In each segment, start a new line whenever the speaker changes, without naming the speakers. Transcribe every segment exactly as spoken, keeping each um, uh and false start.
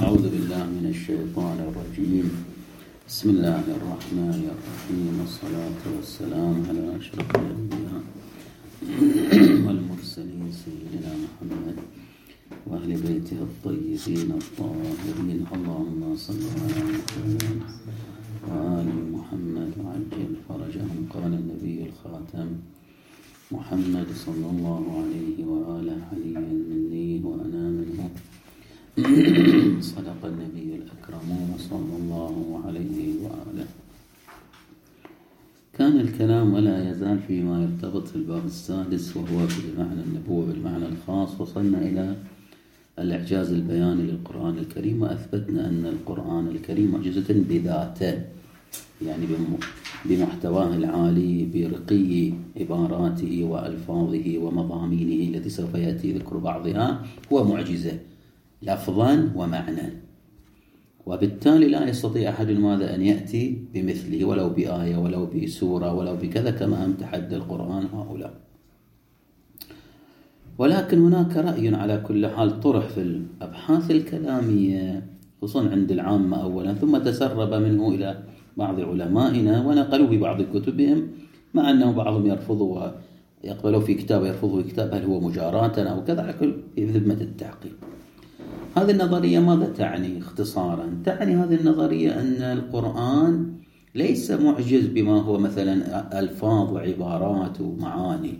أعوذ بالله من الشيطان الرجيم. بسم الله الرحمن الرحيم، والصلاة والسلام على أشرف الأنبياء والمرسلين سيدنا محمد وأهل بيته الطيبين الطاهرين. اللهم صل على محمد وآل محمد وعجل فرجهم. قال النبي الخاتم محمد صلى الله عليه وآله علي مني وأنا منه. صدق النبي الأكرم صلى الله عليه وآله. كان الكلام ولا يزال فيما يرتبط في الباب السادس، وهو بمعنى النبوة بالمعنى الخاص. وصلنا إلى الإعجاز البياني للقرآن الكريم، وأثبتنا أن القرآن الكريم معجزة بذاته، يعني بمحتواه العالي، برقي عباراته وألفاظه ومضامينه التي سوف يأتي ذكر بعضها، هو معجزة لفظا ومعنى، وبالتالي لا يستطيع أحد ماذا أن يأتي بمثله، ولو بآية ولو بسورة ولو بكذا، كما هم تحدى القرآن هؤلاء. ولكن هناك رأي على كل حال طرح في الأبحاث الكلامية خصوصا عند العامة أولا، ثم تسرب منه إلى بعض علمائنا ونقلوا ببعض كتبهم، مع أنه بعضهم يرفضوا ويقبلوا في كتاب يرفضوا في كتاب، هل هو مجاراة أو كذا، على كل في ذمة التحقيق. هذه النظرية ماذا تعني اختصارا؟ تعني هذه النظرية أن القرآن ليس معجز بما هو مثلا ألفاظ وعبارات ومعاني،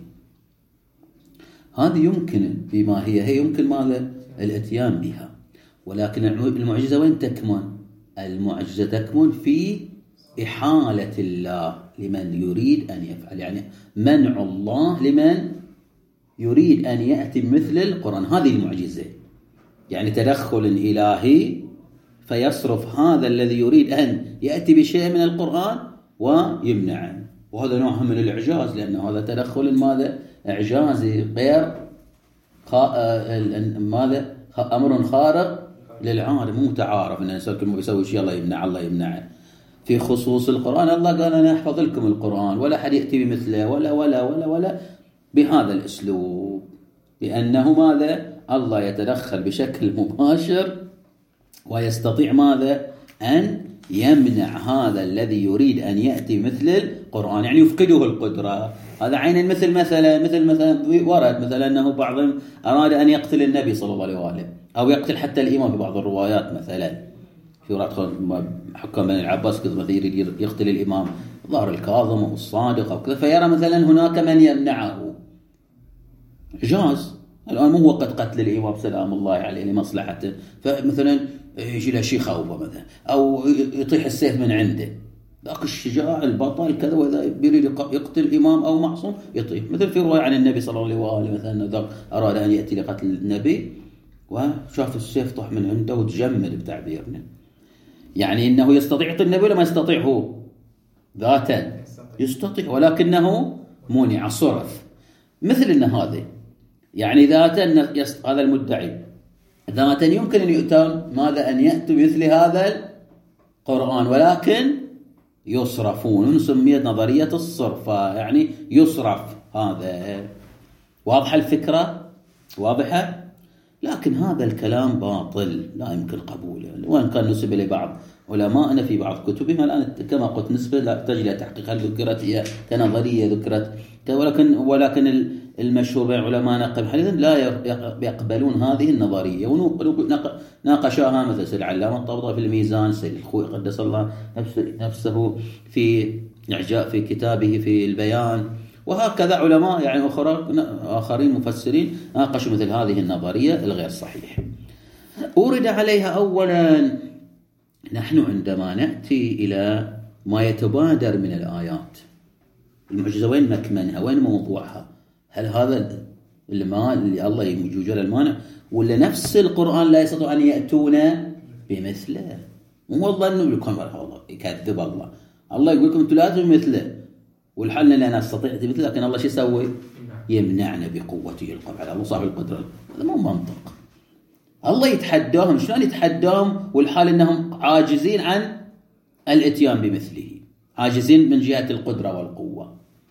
هذه يمكن بما هي هي يمكن ماذا الاتيان بها، ولكن المعجزة وين تكمن؟ المعجزة تكمن في إحالة الله لمن يريد أن يفعل، يعني منع الله لمن يريد أن يأتي مثل القرآن، هذه المعجزة، يعني تدخل إلهي فيصرف هذا الذي يريد أن يأتي بشيء من القرآن ويمنعه، وهذا نوع من الإعجاز، لأن هذا تدخل ماذا إعجازي غير خا... ماذا أمر خارق للعالم، مو متعارف أن الإنسان كل ما بيسوي شيء الله يمنع الله يمنعه. في خصوص القرآن الله قال أنا أحفظ لكم القرآن ولا أحد يأتي بمثله ولا ولا ولا ولا بهذا الأسلوب، لأنه ماذا الله يتدخل بشكل مباشر ويستطيع ماذا أن يمنع هذا الذي يريد أن يأتي مثل القرآن، يعني يفقده القدرة. هذا عين مثل مثلا مثل مثلا ورد مثلا أنه بعضهم أراد أن يقتل النبي صلى الله عليه وآله، أو يقتل حتى الإمام في بعض الروايات، مثلا في روايات حكم بن العباس مثلا يريد يقتل الإمام ظهر الكاظم أو الصادق أو كذا، فيرى مثلا هناك من يمنعه. إعجاز. الآن مو هو قد قتل الإمام سلام الله عليه لمصلحته، فمثلا يجي له شيء خوفه مثلا، أو يطيح السيف من عنده، ذاك الشجاع البطل كذا، وإذا يريد يقتل الإمام أو معصوم يطيح، مثل في رواية عن النبي صلى الله عليه وآله مثلا ذاك أراد أن يأتي لقتل النبي وشاف السيف طح من عنده وتجمد بتعبيرنا، يعني إنه يستطيع النبي ولا ما يستطيع؟ هو ذاتا يستطيع، ولكنه منع صرف، مثل إن هذا يعني ذاتا هذا المدعي ذاتا يمكن أن يؤتون ماذا أن يأتوا مثل هذا القرآن، ولكن يصرفون، سميت نظرية الصرفة، يعني يصرف. هذا واضحة الفكرة؟ واضحة؟ لكن هذا الكلام باطل لا يمكن قبوله، وإن كان نسب إلى بعض علماءنا في بعض كتبهم الآن كما قلت نسبة لا تحتاج إلى تحقيق، هل ذكرت هي كنظرية ذكرت، ولكن ولكن المشهور بين علماءنا قبل حديثا لا يقبلون هذه النظرية، وناقشوها مثل سيد العلامة الطبطبي في الميزان، سيد الخوئي قدس الله نفسه في إعجاء في كتابه في البيان، وهكذا علماء يعني آخرين مفسرين ناقشوا مثل هذه النظرية الغير صحيحة. أورد عليها أولا نحن عندما نأتي إلى ما يتبادر من الآيات، المعجزة وين مكمنها؟ وين موضوعها؟ هل هذا المال اللي الله يوجد المانع، ولا نفس القرآن لا يستطيع أن يأتون بمثله؟ مو الظن لكم الله يكذب الله، الله يقول لكم أنتم لازم مثله، والحل لا نستطيع مثله، لكن الله شو يسوي؟ يمنعنا بقوته القدرة، الله صاحب القدرة. هذا مو منطق. الله يتحداهم، شلون يتحداهم والحال أنهم عاجزين عن الاتيان بمثله، عاجزين من جهة القدرة والقوة.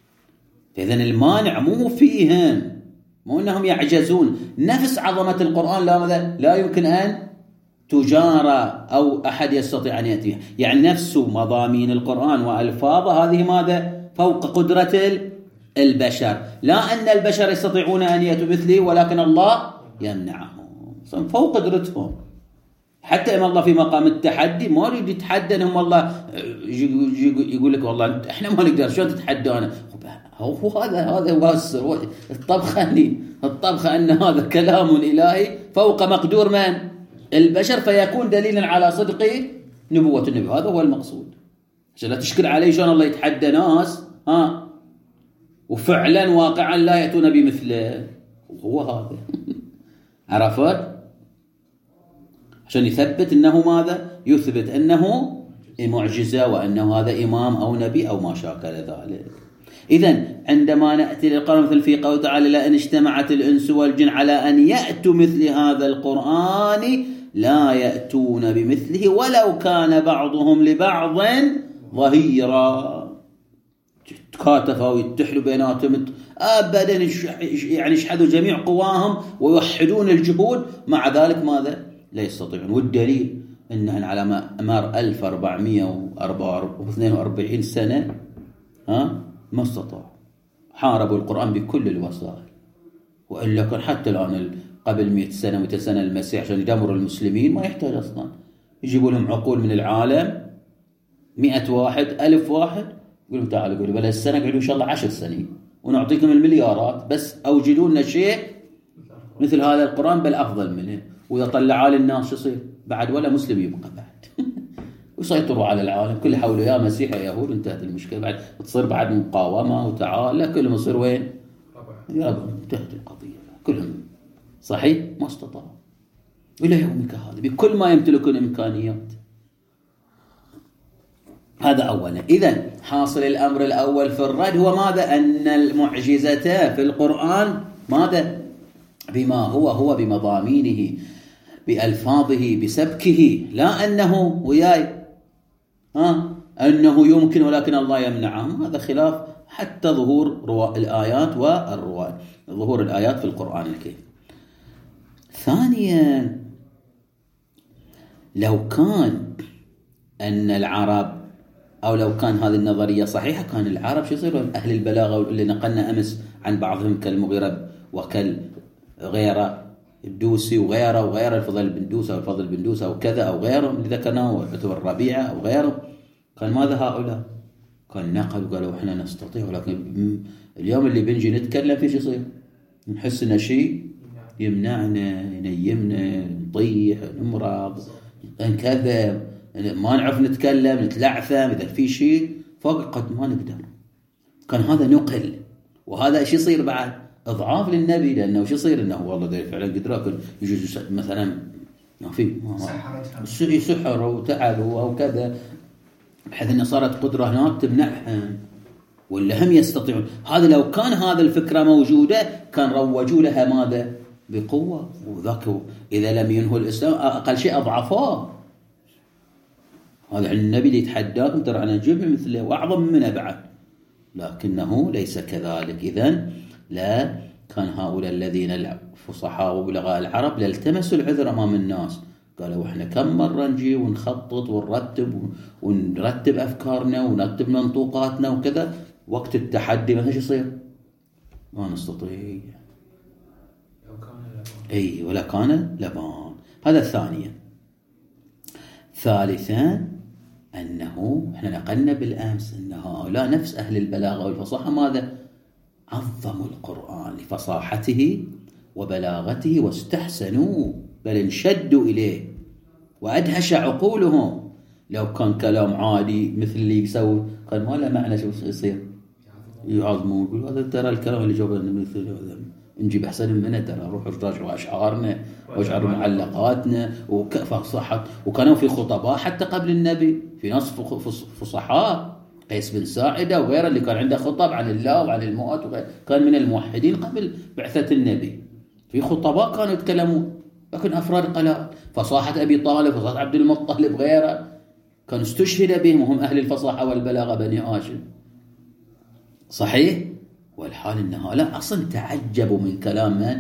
فإذن المانع مو فيهم، مو أنهم يعجزون، نفس عظمة القرآن لا, لا يمكن أن تجارة أو أحد يستطيع أن يأتيها، يعني نفس مضامين القرآن وألفاظه هذه ماذا؟ فوق قدرة البشر، لا أن البشر يستطيعون أن يأتوا مثله ولكن الله يمنعهم، فوق قدرتهم. حتى إما الله في مقام التحدي ما يريد يتحدى انهم الله يقول لك والله احنا ما نقدر، شلون تتحدانا؟ هو هذا هذا هو السر، الطبخه الطبخه ان هذا كلام الهي فوق مقدور من؟ البشر، فيكون دليلا على صدق نبوة النبي. هذا هو المقصود، عشان لا تشكل عليه شلون الله يتحدى ناس ها وفعلا واقعا لا يأتون بمثله. هو هذا عرفت؟ عشان يثبت أنه ماذا؟ يثبت أنه معجزة وأنه هذا إمام أو نبي أو ما شاكل ذلك. إذن عندما نأتي للقرآن مثل في قوله تعالى لأن اجتمعت الإنس والجن على أن يأتوا مثل هذا القرآن لا يأتون بمثله ولو كان بعضهم لبعض ظهيرا. تكاتفوا ويتحلوا بيناتهم أبدا، يعني يشحذوا جميع قواهم ويوحدون الجهود، مع ذلك ماذا؟ لا يستطيعون. والدليل أنهم على مر ألف وأربعمائة واثنين وأربعين سنة ها ما استطاعوا، حاربوا القرآن بكل الوسائل. وإلا كان حتى الآن قبل مئة سنة مئة سنة المسيح عشان يدمروا المسلمين ما يحتاج أصلا، يجيبوا لهم عقول من العالم مئة واحد ألف واحد يقولوا تعالوا يقولوا بل السنة قعدوا إن شاء الله عشر سنين ونعطيكم المليارات بس أوجدوا لنا شيء مثل هذا القرآن بل أفضل منه. وإذا طلعوا للناس شو يصير؟ بعد ولا مسلم يبقى بعد ويسيطروا على العالم كله حوله، يا مسيح يا يهود، انتهت المشكلة. بعد تصير بعد مقاومة وتعالى كلهم يصير وين؟ يا انتهت القضية كلهم. صحيح ما استطاعوا إلى يومك هذا بكل ما يمتلكون إمكانيات. هذا أولا. إذن حاصل الأمر الأول في الرد هو ماذا؟ أن المعجزة في القرآن ماذا؟ بما هو هو بمضامينه بألفاظه بسبكه، لا أنه وياي ها أنه يمكن ولكن الله يمنعهم. هذا خلاف حتى ظهور رواء الآيات والرواية، ظهور الآيات في القرآن الكريم. ثانيا لو كان أن العرب أو لو كان هذه النظرية صحيحة كان العرب شو يصيروا؟ أهل البلاغة اللي نقلنا أمس عن بعضهم كالمغيرة وكالغيرة الدوسي وغيره وغيره الفضل بن دوسة أو الفضل بن دوسة أو كذا أو غيره اللي ذكرناه وعتبة الربيعة أو غيره، كان ماذا هؤلاء؟ كان نقل وقالوا إحنا نستطيع، ولكن اليوم اللي بنجي نتكلم فيه شو يصير؟ نحس إن شيء يمنعنا ينيمنا نطيح نمرض نكذب ما نعرف نتكلم نتلعثم، إذا في شيء فوق قد ما نقدر. كان هذا نقل، وهذا شيء يصير بعد اضعاف للنبي، لانه شو يصير انه والله ده فعلا قدره يجوز مثلا ما في سحر سحر وتعب وكذا، بحيث ان صارت قدره هناك تمنعها ولا هم يستطيعون. هذا لو كان هذا الفكره موجوده كان روجوا لها ماذا؟ بقوه. وذاك اذا لم ينهوا الاسلام اقل شيء اضعفوه. هذا النبي اللي يتحداكم ترى انا نجيب مثله واعظم منه بعد، لكنه ليس كذلك. اذن لا كان هؤلاء الذين الفصحاء وبلغاء العرب لالتمسوا العذر امام الناس، قالوا احنا كم مره نجي ونخطط ونرتب ونرتب افكارنا ونرتب منطوقاتنا وكذا، وقت التحدي ما ايش يصير؟ ما نستطيع. اي ولا كان لبان. هذا ثانيا. ثالثا انه احنا نقلنا بالامس ان هؤلاء نفس اهل البلاغه والفصاحه ماذا؟ عظموا القرآن لفصاحته وبلاغته واستحسنوا بل انشدوا إليه وأدهش عقولهم. لو كان كلام عادي مثل اللي يسوي قال ما له معنى شو يصير؟ يعظموا يقولوا هذا ترى الكلام اللي جابنا مثل هذا نجيب أحسن منه، ترى روح راجعوا أشعارنا واجعلوا معلقاتنا وفصحت. وكانوا في خطباء حتى قبل النبي، في ناس فصحاء قيس بن ساعدة وغيره اللي كان عنده خطب عن الله وعن الموت وغيره، كان من الموحدين قبل بعثة النبي، في خطباء كانوا يتكلمون، لكن أفراد قلائل. فصاحة أبي طالب وصاحة عبد المطلب غيره كانوا استشهد بهم وهم أهل الفصاحة والبلاغة بني هاشم. صحيح؟ والحال إن هؤلاء أصلا تعجبوا من كلام من؟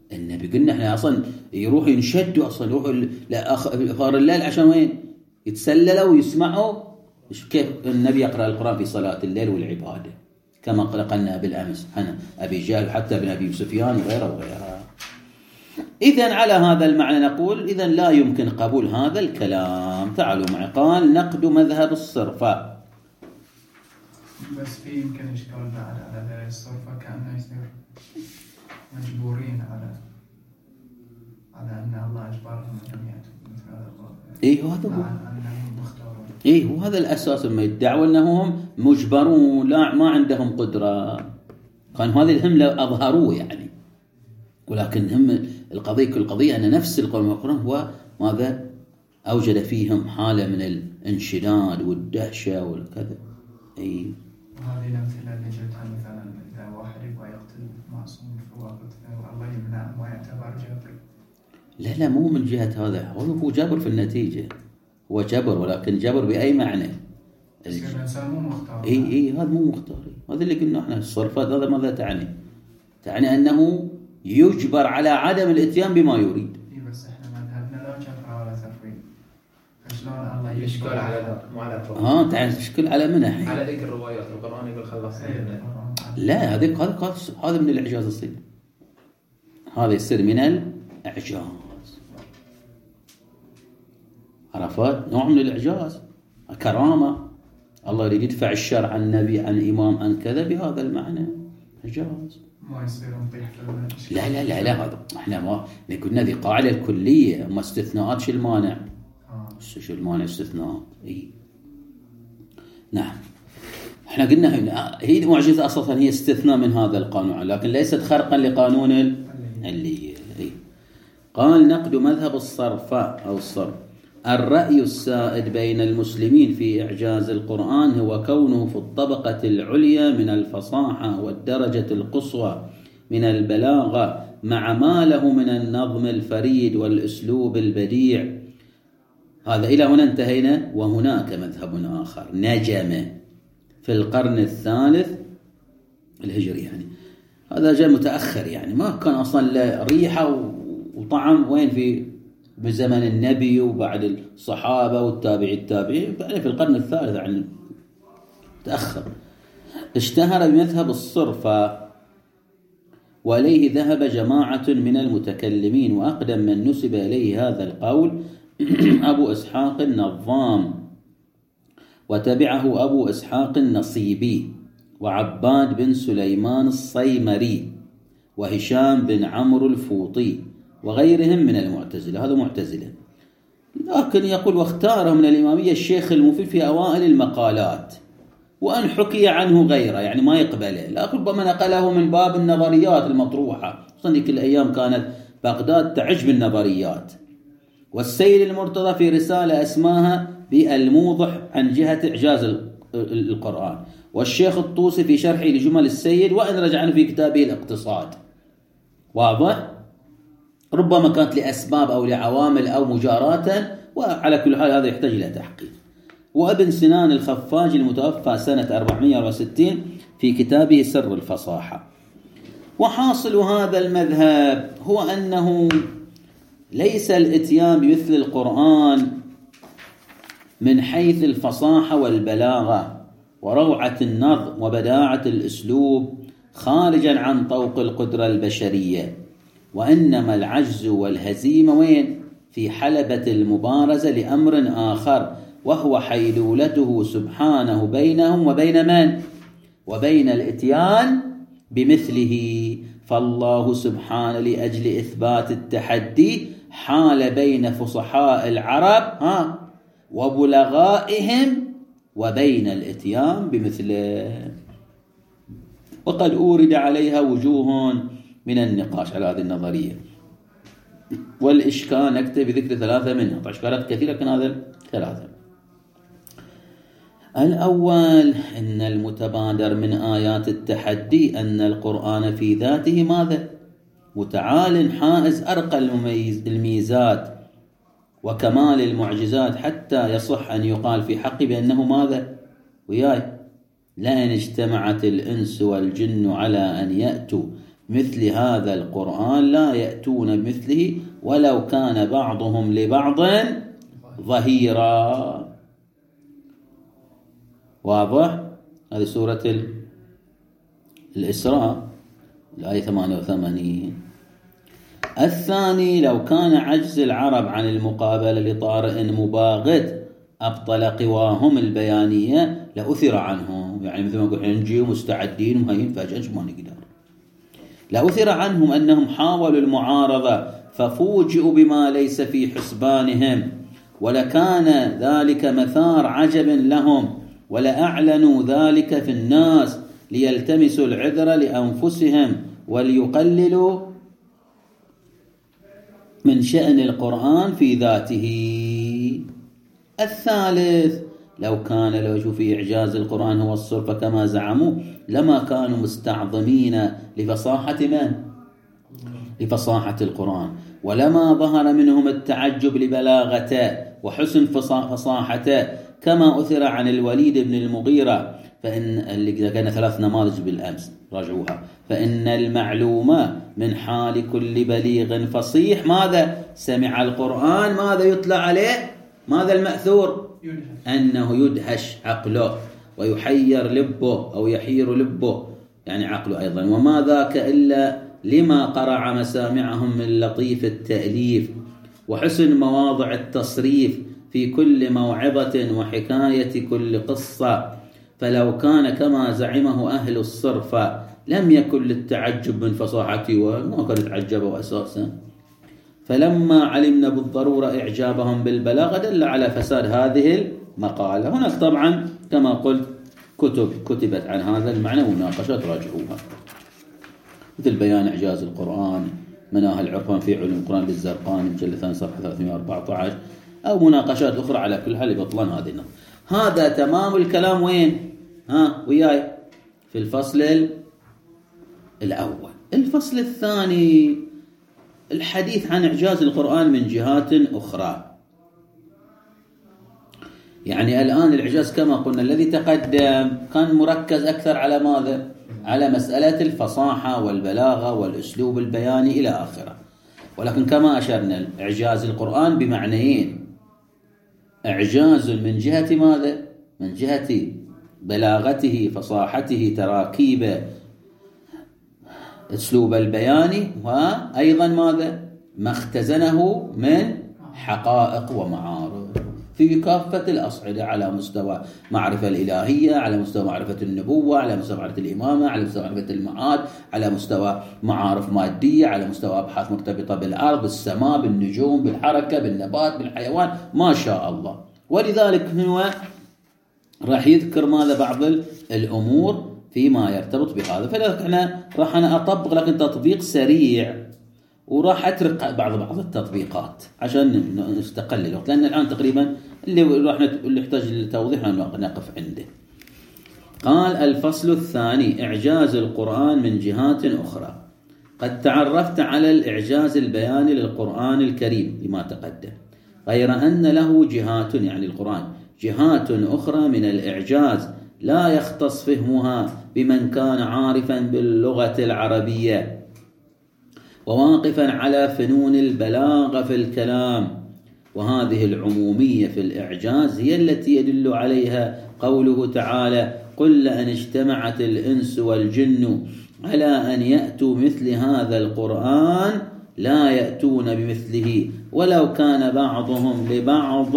النبي قلنا احنا اصلا يروحوا ينشدوا اصلا يروحوا لاخر الليل عشان وين يتسللوا ويسمعوا كيف النبي يقرأ القرآن في صلاة الليل والعبادة كما قلنا بالأمس أنا أبي جهل حتى ابن أبي سفيان وغيره وغيره. إذن على هذا المعنى نقول إذن لا يمكن قبول هذا الكلام. تعالوا معي. قال نقد مذهب الصرفة.
بس في يمكن إشكال بعد على الصرفة كأنه يصير مجبورين على على أن الله أجبرهم أن يأتوا مثل هذا الله.
إيه هذا هو. إيه وهذا الأساس ما يدعوا أنهم مجبرون لا ما عندهم قدرة. كان هذه الهم أظهروه يعني. ولكن هم القضية كل قضية أن نفس القرآن والقرآن هو ماذا أوجد فيهم حالة من الانشداد والدهشة والكذا. أي
وهذه الأمثلة اللي جبتها مثلا إذا واحد يبغى يقتل معصوم في وقت والله يمنع ما يعتبر جبر.
لا لا مو من جهة هذا هو جبر في النتيجة هو جبر ولكن جبر بأي معنى.
الإنسان مو مختار.
إيه إيه هذا مو مختاري. هذا اللي قلنا إحنا الصرفات هذا ماذا تعني؟ تعني أنه يجبر على عدم الاتيان بما يريد.
إيه بس إحنا مذهبنا لا جبر ولا تفويض. فشلون الله
يشكل على ذا مو على الفرق.
ها تعال تشكل على من الحين؟
على ذيك الروايات القرآن يقول خلص.
لا هذيك هذا هذا من الإعجاز يصير. هذا يصير من الإعجاز. عرفت؟ نوع من الإعجاز. كرامة. الله يريد يدفع الشرع عن النبي عن إمام عن كذا بهذا المعنى. إعجاز.
ما يصير نطيح في
لا لا لا لا هذا احنا ما قلنا ذي قاعدة الكلية ما استثناءات شو المانع؟
آه.
شو المانع استثناءات؟ اي نعم احنا قلنا هنا هي معجزة أصلا هي استثناء من هذا القانون لكن ليست خرقا لقانون اللي إيه. قال نقد مذهب الصرفة أو الصرف. الرأي السائد بين المسلمين في إعجاز القرآن هو كونه في الطبقة العليا من الفصاحة والدرجة القصوى من البلاغة مع ما له من النظم الفريد والأسلوب البديع. هذا إلى هنا انتهينا. وهناك مذهب آخر نجم في القرن الثالث الهجري يعني هذا جاء متأخر يعني ما كان أصلا ريحة وطعم وين في بزمن النبي وبعد الصحابة والتابعي التابعي يعني في القرن الثالث يعني تأخر. اشتهر بمذهب الصرفة وإليه ذهب جماعة من المتكلمين وأقدم من نسب إليه هذا القول أبو إسحاق النظام وتبعه أبو إسحاق النصيبي وعباد بن سليمان الصيمري وهشام بن عمرو الفوطي وغيرهم من المعتزلة. هذا معتزلة لكن يقول واختاره من الإمامية الشيخ المفيد في أوائل المقالات وأن حكي عنه غيره يعني ما يقبله لا ربما نقله من باب النظريات المطروحة أصلا كل الأيام كانت بغداد تعج بالنظريات. والسيد المرتضى في رسالة اسمها بالموضح عن جهة إعجاز القرآن والشيخ الطوسي في شرحه لجمل السيد وإن رجعنا في كتابه الاقتصاد. واضح؟ ربما كانت لأسباب أو لعوامل أو مجاراة وعلى كل حال هذا يحتاج إلى تحقيق. وابن سنان الخفاج المتوفى سنة أربعمائة وستين في كتابه سر الفصاحة. وحاصل هذا المذهب هو أنه ليس الاتيان بمثل القرآن من حيث الفصاحة والبلاغة وروعة النظم وبداعة الأسلوب خارجا عن طوق القدرة البشرية وإنما العجز والهزيمة وين؟ في حلبة المبارزة لأمر آخر وهو حيلولته سبحانه بينهم وبين من؟ وبين الاتيان بمثله. فالله سبحانه لأجل إثبات التحدي حال بين فصحاء العرب ها وبلغائهم وبين الاتيان بمثله. وقد أورد عليها وجوه من النقاش على هذه النظرية والإشكال نكتب بذكر ثلاثة منها. إشكالات كثيرة لكن هذا ثلاثة. الأول أن المتبادر من آيات التحدي أن القرآن في ذاته ماذا؟ متعال حائز أرقى الميزات وكمال المعجزات حتى يصح أن يقال في حقه بأنه ماذا؟ وياي لأن اجتمعت الإنس والجن على أن يأتوا مثل هذا القرآن لا يأتون بمثله ولو كان بعضهم لبعض ظهيرا. واضح؟ هذه سورة الإسراء الآية ثمانية وثمانين. الثاني لو كان عجز العرب عن المقابلة لطارئ مباغت أبطل قواهم البيانية لأثر عنهم، يعني مثل ما نقول نجي مستعدين ومهين فجأة ما نقدر، لأثر عنهم أنهم حاولوا المعارضة ففوجئوا بما ليس في حسبانهم، ولكان ذلك مثار عجب لهم، ولأعلنوا ذلك في الناس ليلتمسوا العذر لأنفسهم وليقللوا من شأن القرآن في ذاته. الثالث لو كان الوجه في إعجاز القرآن هو الصرف كما زعموا لما كانوا مستعظمين لفصاحة من؟ لفصاحة القرآن، ولما ظهر منهم التعجب لبلاغته وحسن فصاحته كما أثر عن الوليد بن المغيرة. فإن اللي كان ثلاث نماذج بالأمس راجعوها. فإن المعلومة من حال كل بليغ فصيح ماذا؟ سمع القرآن ماذا يطلع عليه؟ ماذا المأثور؟ أنه يدهش عقله ويحير لبه أو يحير لبه يعني عقله أيضا، وما ذاك إلا لما قرع مسامعهم من لطيف التأليف وحسن مواضع التصريف في كل موعظة وحكاية كل قصة. فلو كان كما زعمه أهل الصرف لم يكن للتعجب من فصاحته، وما كان يتعجبوا أساسا. فلما علمنا بالضرورة إعجابهم بالبلاغة دل على فساد هذه المقالة. هناك طبعا كما قلت كتب كتبت عن هذا المعنى ومناقشات راجعوها، مثل بيان إعجاز القرآن، مناهل العرفان في علوم القرآن للزرقاني مجلد ثاني صفحة ثلاثمائة وأربعة عشر، أو مناقشات أخرى على كل حال بطلان هذه النقطة. هذا تمام الكلام. وين؟ ها وياي في الفصل الأول. الفصل الثاني الحديث عن إعجاز القرآن من جهات أخرى. يعني الآن الإعجاز كما قلنا الذي تقدم كان مركز أكثر على ماذا؟ على مسألة الفصاحة والبلاغة والأسلوب البياني إلى آخره. ولكن كما أشرنا إعجاز القرآن بمعنيين: إعجاز من جهة ماذا؟ من جهة بلاغته، فصاحته، تراكيبه، أسلوب البياني، وأيضا ماذا؟ ما اختزنه من حقائق ومعارف في كافة الأصعدة، على مستوى معرفة الإلهية، على مستوى معرفة النبوة، على مستوى معرفة الإمامة، على مستوى معرفة المعاد، على مستوى معارف مادية، على مستوى أبحاث مرتبطة بالأرض، بالسماء، بالنجوم، بالحركة، بالنبات، بالحيوان، ما شاء الله. ولذلك هو راح يذكر ماذا؟ بعض الأمور فيما يرتبط بهذا. فلذلك احنا راح أنا أطبق لكن تطبيق سريع، وراح أترك بعض بعض التطبيقات عشان نستقل الوقت، لأن الآن تقريبا اللي راح اللي يحتاج للتوضيح نقف عنده. قال: الفصل الثاني: إعجاز القرآن من جهات أخرى. قد تعرفت على الإعجاز البياني للقرآن الكريم لما تقدم، غير أن له جهات، يعني القرآن جهات أخرى من الإعجاز لا يختص فهمها بمن كان عارفا باللغة العربية وواقفا على فنون البلاغة في الكلام. وهذه العمومية في الإعجاز هي التي يدل عليها قوله تعالى: قل لئن اجتمعت الإنس والجن على أن يأتوا مثل هذا القرآن لا يأتون بمثله ولو كان بعضهم لبعض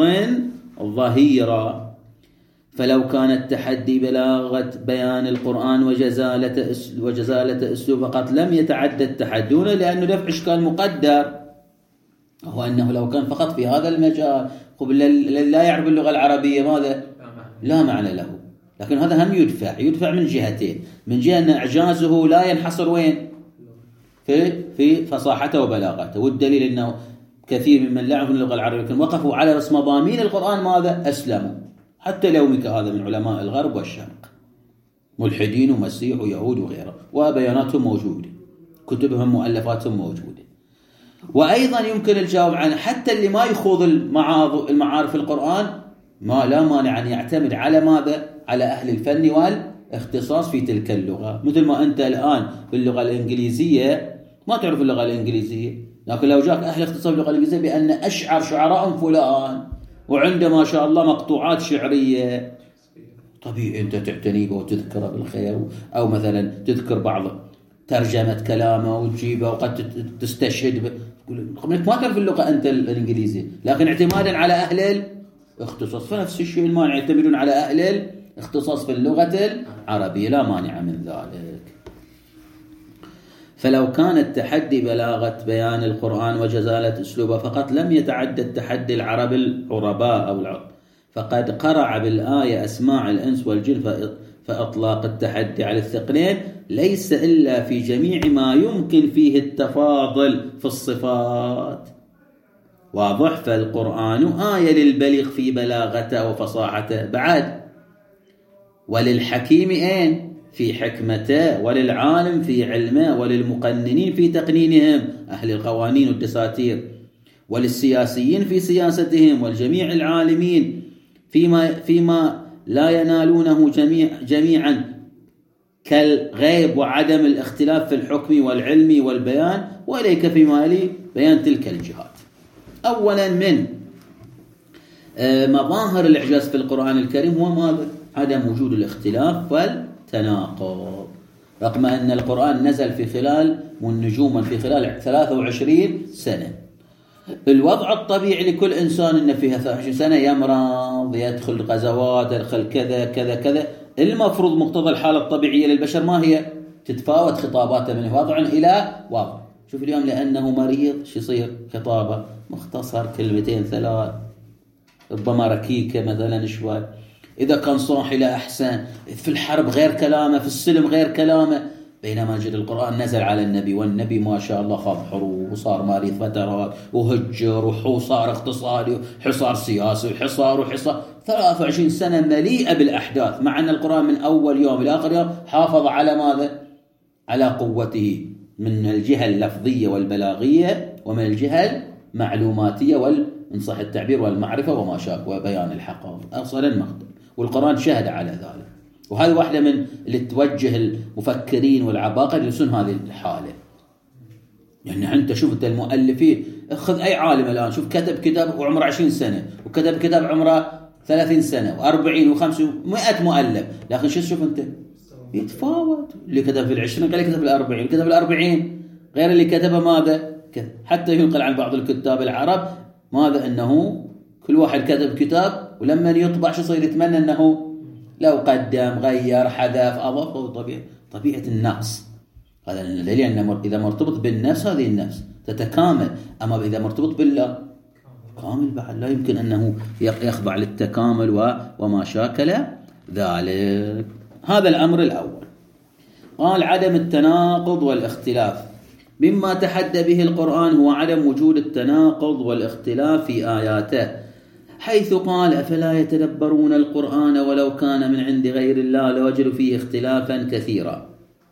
ظهيرا. فلو كان التحدي بلاغة بيان القرآن وجزالة وجزالة أسلوب فقط لم يتعدى التحدون، لأنه دفع إشكال مقدر هو أنه لو كان فقط في هذا المجال لا يعرف اللغة العربية ماذا؟ لا معنى له. لكن هذا هم يدفع يدفع من جهتين: من جهة أن إعجازه لا ينحصر وين؟ في في فصاحته وبلاغته. والدليل أنه كثير ممن لا يعرفون اللغة العربية لكن وقفوا على بس مضامين القرآن ماذا؟ أسلموا. حتى لو مثل هذا من علماء الغرب والشرق، ملحدين ومسيح ويهود وغيره، وبياناتهم موجودة، كتبهم مؤلفاتهم موجودة. وأيضا يمكن الجواب عنه حتى اللي ما يخوض المعارف القرآن ما لا مانع أن يعتمد على ماذا؟ على أهل الفن اختصاص في تلك اللغة. مثل ما أنت الآن باللغة الإنجليزية ما تعرف اللغة الإنجليزية، لكن لو جاك أهل اختصاص باللغة الإنجليزية بأن أشعر شعراء فلان وعنده ما شاء الله مقطوعات شعرية، طبيعي أنت تعتني به وتذكره بالخير، أو مثلا تذكر بعض ترجمة كلامه وتجيبه وقد تستشهد به. ما تعرف اللغة أنت الإنجليزية، لكن اعتمادا على أهل الاختصاص. فنفس الشيء المانع يعتمدون على أهل الاختصاص في اللغة العربية، لا مانع من ذلك. فلو كان التحدي بلاغة بيان القرآن وجزالة أسلوبه فقط لم يتعدى التحدي العرب العرباء أو العرب، فقد قرع بالآية أسماع الإنس والجن، فأطلاق التحدي على الثقلين ليس إلا في جميع ما يمكن فيه التفاضل في الصفات. واضح؟ فالقرآن آية للبليغ في بلاغته وفصاحته بعد، وللحكيم أين؟ في حكمته، وللعالم في علمه، وللمقننين في تقنينهم أهل القوانين والدساتير، وللسياسيين في سياستهم، والجميع العالمين فيما, فيما لا ينالونه جميع جميعا كالغيب وعدم الاختلاف في الحكم والعلم والبيان، وإليك فيما يلي بيان تلك الجهات. أولا من مظاهر الإعجاز في القرآن الكريم هو ماذا؟ عدم وجود الاختلاف والتناقض، رغم أن القرآن نزل في خلال والنجوما في خلال ثلاثة وعشرين سنة. الوضع الطبيعي لكل إنسان أن فيها ثلاثة وعشرين سنة يمرض، يدخل غزوات، يدخل كذا كذا كذا. المفروض مقتضى الحالة الطبيعية للبشر ما هي؟ تتفاوت خطاباته من وضع إلى وضع. شوف اليوم لأنه مريض شو يصير؟ خطابه مختصر كلمتين ثلاث، ربما ركيكة مثلا شوي. إذا كان صاحي لا أحسن، في الحرب غير كلامه، في السلم غير كلامه. بينما جد القرآن نزل على النبي، والنبي ما شاء الله خاض حروب وصار مريض فترات وهجر وحصار اقتصادي وحصار سياسي وحصار وحصار ثلاثة وعشرين سنة مليئة بالأحداث، مع أن القرآن من أول يوم إلى آخر يوم حافظ على ماذا؟ على قوته من الجهة اللفظية والبلاغية، ومن الجهة المعلوماتية وإن صح التعبير والمعرفة وما شاء وبيان الحقائق أصلا مقدم. والقرآن شهد على ذلك، وهذه واحدة من اللي توجه المفكرين والعباقرة يلسون هذه الحالة. يعني أنت شوف أنت المؤلفين، أخذ أي عالم الآن شوف كتب كتاب وعمره عشرين سنة، وكتب كتاب عمره ثلاثين سنة وأربعين وخمسين ومئة مؤلف، لكن شو شوف أنت يتفاوت. اللي كتب في العشرين قال كتب في الأربعين، اللي كتب في الأربعين غير اللي كتبه ماذا كذا. حتى ينقل عن بعض الكتاب العرب ماذا أنه كل واحد كتب كتاب، ولما يطبع شو صير يتمنى أنه لو قدم غير حذف أضاف. طبيعة طبيعة النقص هذا دليل أن إذا مرتبط بالنفس هذه النفس تتكامل، أما إذا مرتبط بالله كامل بعد لا يمكن أنه يخضع للتكامل وما شاكل ذلك. هذا الأمر الأول. قال عدم التناقض والاختلاف. مما تحدى به القرآن هو عدم وجود التناقض والاختلاف في آياته، حيث قال أفلا يتدبرون القرآن ولو كان من عند غير الله لوجدوا فيه اختلافا كثيرا.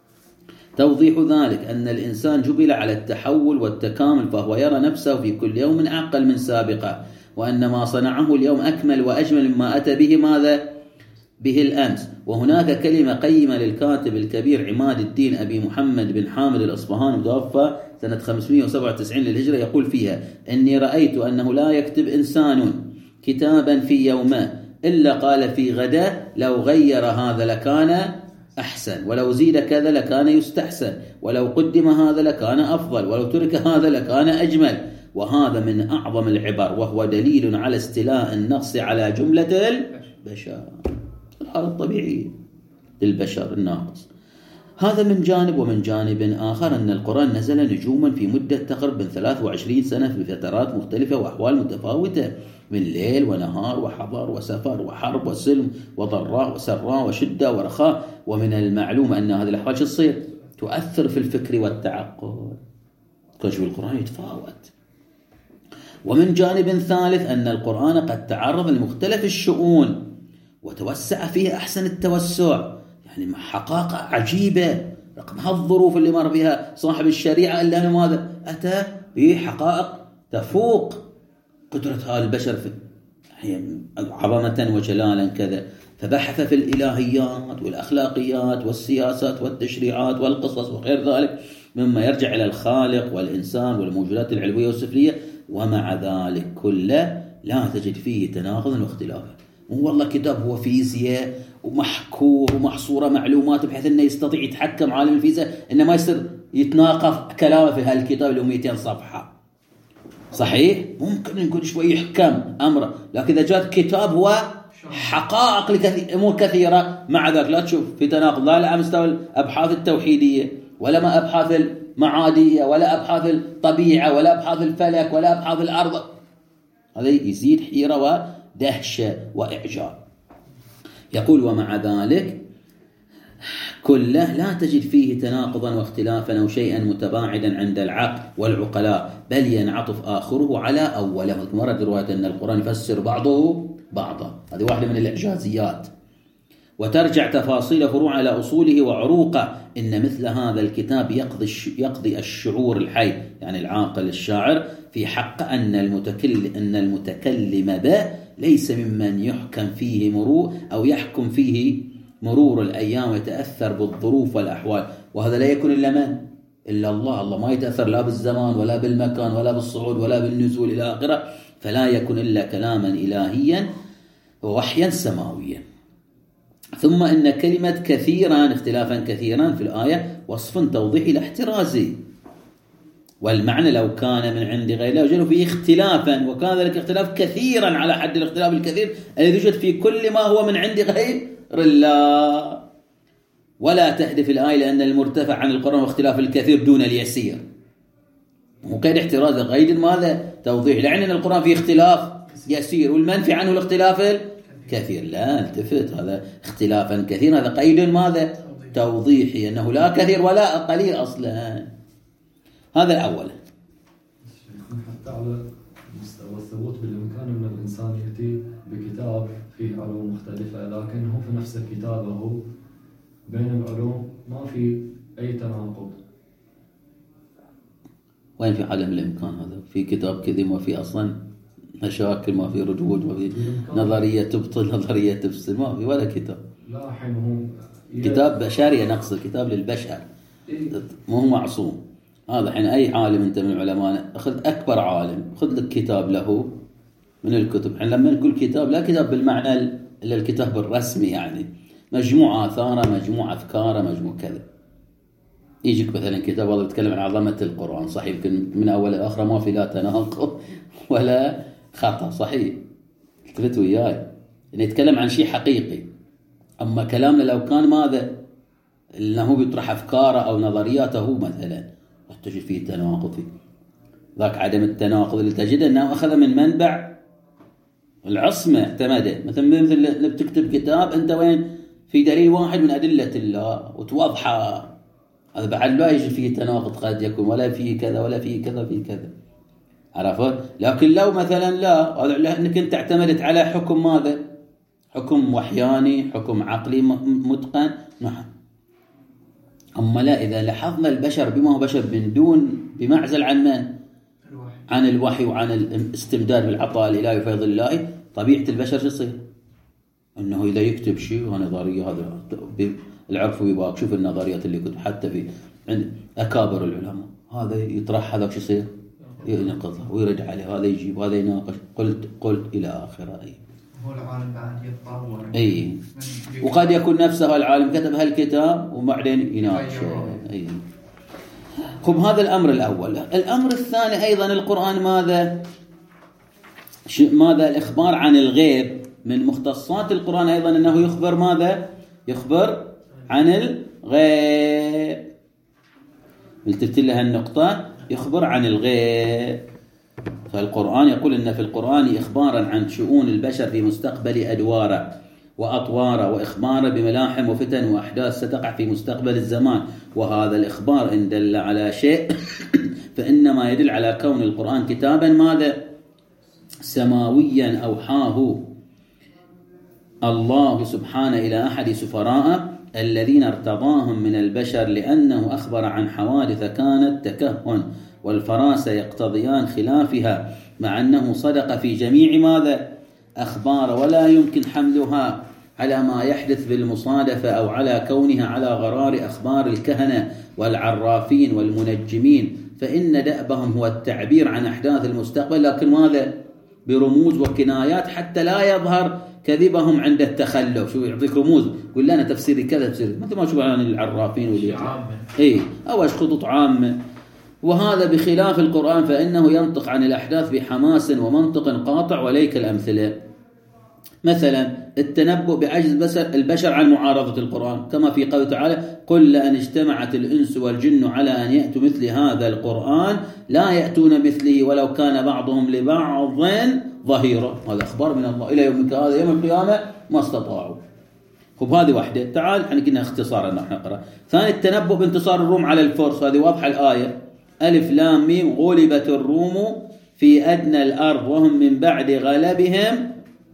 توضيح ذلك أن الإنسان جبل على التحول والتكامل، فهو يرى نفسه في كل يوم أعقل من سابقه، وأن ما صنعه اليوم أكمل وأجمل مما أتى به ماذا؟ به الأمس. وهناك كلمة قيمة للكاتب الكبير عماد الدين أبي محمد بن حامد الأصفهاني متوفى سنة خمسمائة وسبعة وتسعين للهجرة، يقول فيها: إني رأيت أنه لا يكتب إنسان كتابا في يومه إلا قال في غدا لو غير هذا لكان أحسن، ولو زيد كذا لكان يستحسن، ولو قدم هذا لكان أفضل، ولو ترك هذا لكان أجمل. وهذا من أعظم العبر، وهو دليل على استيلاء النقص على جملة البشر، الحالة الطبيعية للبشر الناقص. هذا من جانب. ومن جانب آخر أن القرآن نزل نجوما في مدة تقريبا ثلاث وعشرين سنة في فترات مختلفة وأحوال متفاوتة، من ليل ونهار وحضر وسفر وحرب وسلم وضراء وسراء وشدة ورخاء. ومن المعلوم أن هذه الأحوال شو تصير؟ تؤثر في الفكر والتعقل. كشف القرآن يتفاوت. ومن جانب ثالث أن القرآن قد تعرض لمختلف الشؤون وتوسع فيه أحسن التوسع، يعني حقائق عجيبة رقم هالظروف اللي مر بها صاحب الشريعة، إلا أنه ماذا؟ أتى بحقائق تفوق قدرة هذا البشر في عظمة وجلالا كذا، فبحث في الإلهيات والأخلاقيات والسياسات والتشريعات والقصص وغير ذلك مما يرجع إلى الخالق والإنسان والموجودات العلوية والسفلية، ومع ذلك كله لا تجد فيه تناقضا واختلافا. والله كتاب هو فيزياء ومحكور ومحصورة معلومات بحيث أنه يستطيع يتحكم عالم الفيزياء إنه ما يصير يتناقض كلامه في هالكتاب اللي مئتين صفحة. صحيح ممكن نقول شوي يحكم أمره، لكن إذا جاءت كتاب هو حقائق لأمور كثيرة، مع ذلك لا تشوف في تناقض لا على مستوى الأبحاث التوحيدية ولا ما أبحاث المعادية ولا أبحاث الطبيعة ولا أبحاث الفلك ولا أبحاث الأرض. هذا يزيد حيرة ودهشة وإعجاب. يقول ومع ذلك كله لا تجد فيه تناقضا واختلافا أو شيئا متباعدا عند العقل والعقلاء، بل ينعطف آخره على أوله. مرة رواية أن القرآن يفسر بعضه بعضا، هذه واحدة من الإعجازيات. وترجع تفاصيل فروع على أصوله وعروقه. إن مثل هذا الكتاب يقضي يقضي الشعور الحي، يعني العاقل الشاعر، في حق أن المتكلم أن المتكلم به ليس ممن يحكم فيه مرور أو يحكم فيه مرور الأيام ويتأثر بالظروف والأحوال. وهذا لا يكون إلا من؟ إلا الله. الله ما يتأثر لا بالزمان ولا بالمكان ولا بالصعود ولا بالنزول إلى آخره، فلا يكون إلا كلاما إلهيا ووحيا سماويا. ثم إن كلمة كثيرا اختلافا كثيرا في الآية وصف توضيحي لاحترازي، والمعنى لو كان من عند غير الله وجل فيه اختلافا، وكان ذلك اختلاف كثيرا على حد الاختلاف الكثير الذي يوجد في كل ما هو من عند غير الله. ولا تهدف الآية لأن المرتفع عن القرآن واختلاف الكثير دون اليسير، وكان احتراز غير ماذا توضيح، لأن القرآن فيه اختلاف يسير والمنفي عنه الاختلاف الكثير. لا التفت، هذا اختلافا كثير هذا قيد ماذا توضيحي، أنه لا كثير ولا قليل أصلا. هذا الأول.
حتى على مستوى الثبوت بالإمكان أن الإنسان يأتي بكتاب فيه علوم مختلفة، لكن هو في نفس الكتاب هو بين العلوم ما في أي تناقض.
وين في عدم الإمكان؟ هذا في كتاب كذي ما في أصلا مشاكل، ما في ردود، ما في نظرية تبطل نظرية تفسر، ما في ولا كتاب.
لا حين هو
كتاب بشري، نقص الكتاب للبشر مو معصوم. هذا حين أي عالم أنت من العلماء، أخذ أكبر عالم خذ لك كتاب له من الكتب. حين لما نقول كتاب لا كتاب بالمعنى إلا الكتاب الرسمي، يعني مجموعة آثاره مجموعة أفكاره مجموعة كذا. يجيك مثلا كتاب والله يتكلم عن عظمة القرآن، صحيح يمكن من أول لآخر ما في لا تناقض ولا خطأ، صحيح التفت وياي إنه يتكلم عن شيء حقيقي. أما كلامنا لو كان ماذا إنه بيطرح أفكاره أو نظرياته مثلا تجد فيه تناقض، فيه ذاك عدم التناقض اللي تجد أنه أخذ من منبع العصمة اعتمده. مثلا مثل اللي بتكتب كتاب أنت وين في دليل واحد من أدلة الله وتوضحه، هذا بعد لا يجي فيه تناقض قد يكون، ولا فيه كذا ولا فيه كذا فيه كذا، عرفت؟ لكن لو مثلا لا، هذا لأنك أنت اعتمدت على حكم ماذا؟ حكم وحياني، حكم عقلي متقن، نعم. أما لا، إذا لاحظنا البشر بما هو بشر من دون بمعزل عن من؟
الوحي.
عن الوحي وعن الاستمداد بالعطاء الإلهي وفيض الله، طبيعة البشر شو يصير؟ أنه إذا يكتب شيء ونظرية هذا العرف ويباك، شوف النظريات اللي كتب حتى في عند أكابر العلماء، هذا يطرح هذا شو يصير؟ ينقضها ويرد عليه، هذا يجيب هذا يناقش، قلت قلت إلى آخره. أي
هو العالم بعد يتطور.
أي وقد يكون نفسه العالم كتب هالكتاب وبعدين يناقش. أي خب، هذا الأمر الأول. الأمر الثاني أيضا القرآن ماذا ماذا الإخبار عن الغيب. من مختصات القرآن أيضا أنه يخبر ماذا؟ يخبر عن الغيب. قلت لها النقطة، يخبر عن الغيب. فالقرآن يقول إن في القرآن إخبارا عن شؤون البشر في مستقبل أدواره وأطواره، وإخبارا بملاحم وفتن وأحداث ستقع في مستقبل الزمان. وهذا الإخبار إن دل على شيء فإنما يدل على كون القرآن كتابا ماذا؟ سماويا أوحاه الله سبحانه إلى أحد سفراء الذين ارتضاهم من البشر، لأنه أخبر عن حوادث كانت تكهن والفراسة يقتضيان خلافها، مع أنه صدق في جميع ماذا؟ أخبار ولا يمكن حملها على ما يحدث بالمصادفة أو على كونها على غرار أخبار الكهنة والعرافين والمنجمين، فإن دأبهم هو التعبير عن أحداث المستقبل، لكن ماذا؟ برموز وكنايات حتى لا يظهر كذبهم عند التخلف. شو يعطيك رموز، يقول لنا تفسيري كذا تفسيري، مثل ما شوف عن العرافين واللي إيه أو خطوط عامة. وهذا بخلاف القرآن فإنه ينطق عن الأحداث بحماس ومنطق قاطع وليك الأمثلة. مثلا التنبؤ بعجز البشر عن معارضة القرآن، كما في قوله تعالى: قل لأن اجتمعت الإنس والجن على أن يأتوا مثل هذا القرآن لا يأتون مثله ولو كان بعضهم لبعض ظهيرا. هذا أخبار من الله إلى يوم هذا يوم القيامة ما استطاعوا. خب هذه واحدة. تعال احنا قلنا اختصارا نحن نقرأ. ثاني التنبؤ بانتصار الروم على الفرس، هذه واضحة الآية: ألف لام ميم غلبت الروم في أدنى الأرض وهم من بعد غلبهم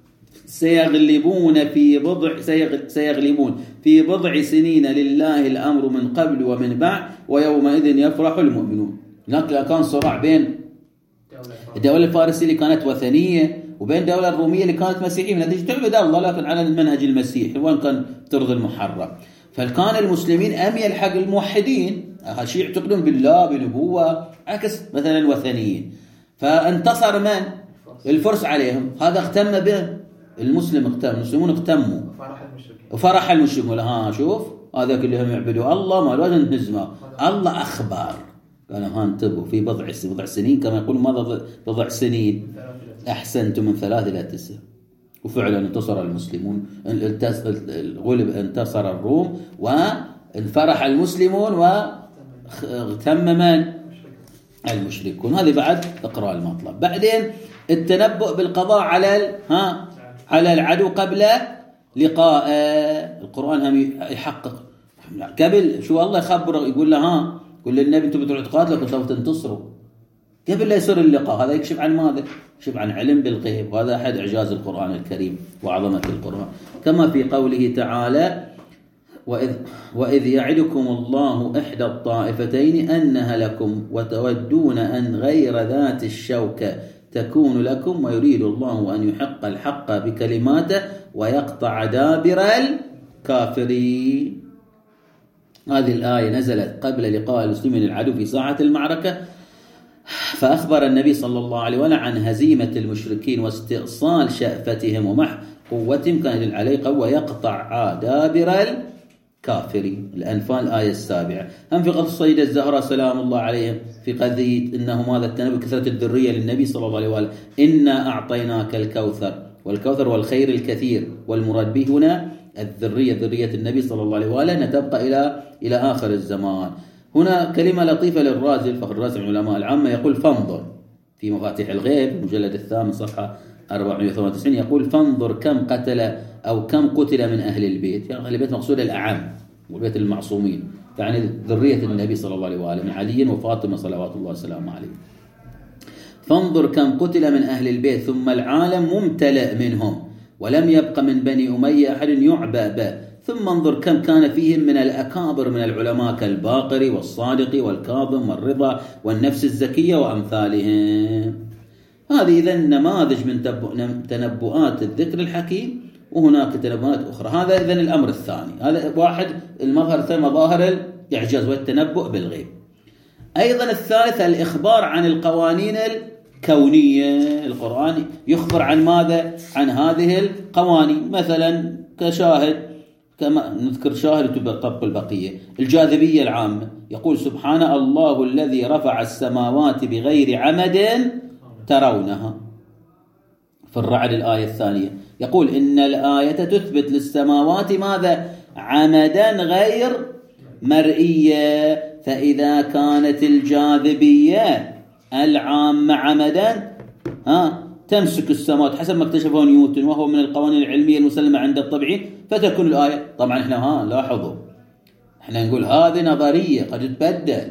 سيغلبون في بضع سيغلبون في بضع سنين لله الأمر من قبل ومن بعد ويومئذ يفرح المؤمنون. لكن كان صراع بين الدولة الفارسية اللي كانت وثنية وبين الدولة الرومية اللي كانت مسيحية، نتيجة تعبد الله لكن على المنهج المسيحي وان كان ترضي المحرم. فكان المسلمين أميل حق الموحدين، هالشيء يعتقدون بالله بنبوة، عكس مثلا الوثنيين. فانتصر من؟ الفرس عليهم. هذا اغتم به المسلم، اغتم المسلمون اغتموا
فرح المشركين
وفرح المشركون. ها شوف هذا كلهم يعبدوا الله ما لازم نهزمه. الله أخبار قال ها انتبهوا في بضع بضع سنين كما يقول ماذا بضع سنين أحسنتم من ثلاث إلى تسع. وفعلا انتصر المسلمون، غلب انتصر الروم وانفرح المسلمون واغتم من؟ المشركون. هذه بعد اقرأ المطلب. بعدين التنبؤ بالقضاء على ها على العدو قبل لقاء. القرآن هم يحقق قبل شو الله يخبر، يقول له ها يقول للنبي انتم بتروحوا تقاتلوا سوف تنتصروا قبل لا يصير اللقاء. هذا يكشف عن ماذا؟ يكشف عن علم بالغيب، وهذا أحد إعجاز القرآن الكريم وعظمة القرآن. كما في قوله تعالى: وإذ, وإذ يعدكم الله إحدى الطائفتين أنها لكم وتودون أن غير ذات الشوكة تكون لكم ويريد الله أن يحق الحق بكلماته ويقطع دابر الكافرين. هذه الآية نزلت قبل لقاء المسلمين العدو في ساعة المعركة، فأخبر النبي صلى الله عليه وسلم عن هزيمة المشركين واستئصال شأفتهم ومح قوتهم، كان عليه ويقطع دابر الكافرين. الأنفال الآية السابعة. هم في قصة السيدة الزهراء سلام الله عليهم في قضية إنه ماذا التنبؤ كثرة الذرية للنبي صلى الله عليه وسلم: إنا أعطيناك الكوثر، والكوثر والخير الكثير، والمراد به هنا الذرية ذرية النبي صلى الله عليه وسلم تبقى إلى إلى آخر الزمان. هنا كلمة لطيفة للرازي الفخر الرازي من علماء العامة يقول: فانظر في مفاتيح الغيب المجلد الثامن صفحة أربعمائة وثمانية وتسعين يقول: فانظر كم قتل أو كم قتل من أهل البيت. يعني أهل البيت مقصود الأعم والبيت المعصومين، يعني ذرية النبي صلى الله عليه وآله من علي وفاطمة صلوات الله وسلامه عليه. فانظر كم قتل من أهل البيت ثم العالم ممتلئ منهم ولم يبق من بني أمية أحد يعبأ به. ثم انظر كم كان فيهم من الأكابر من العلماء كالباقر والصادق والكاظم والرضا والنفس الزكية وأمثالهم. هذه إذن نماذج من تنبؤات الذكر الحكيم، وهناك تنبؤات أخرى. هذا إذن الأمر الثاني. هذا واحد المظهر الثاني مظاهر الإعجاز والتنبؤ بالغيب. أيضا الثالث الإخبار عن القوانين الكونية. القرآن يخبر عن ماذا؟ عن هذه القوانين، مثلا كشاهد كما نذكر شاهد وتطبق البقية. الجاذبية العامة يقول سبحانه: الله الذي رفع السماوات بغير عمد ترونها. في الرعد الآية الثانية يقول: إن الآية تثبت للسماوات ماذا؟ عمدا غير مرئية. فإذا كانت الجاذبية العامة عمدا ها تمسك السماوات حسب ما اكتشفه نيوتن وهو من القوانين العلمية المسلمة عند الطبيعيين، فتكون الآية. طبعا احنا ها لاحظوا احنا نقول هذه نظرية قد تبدل،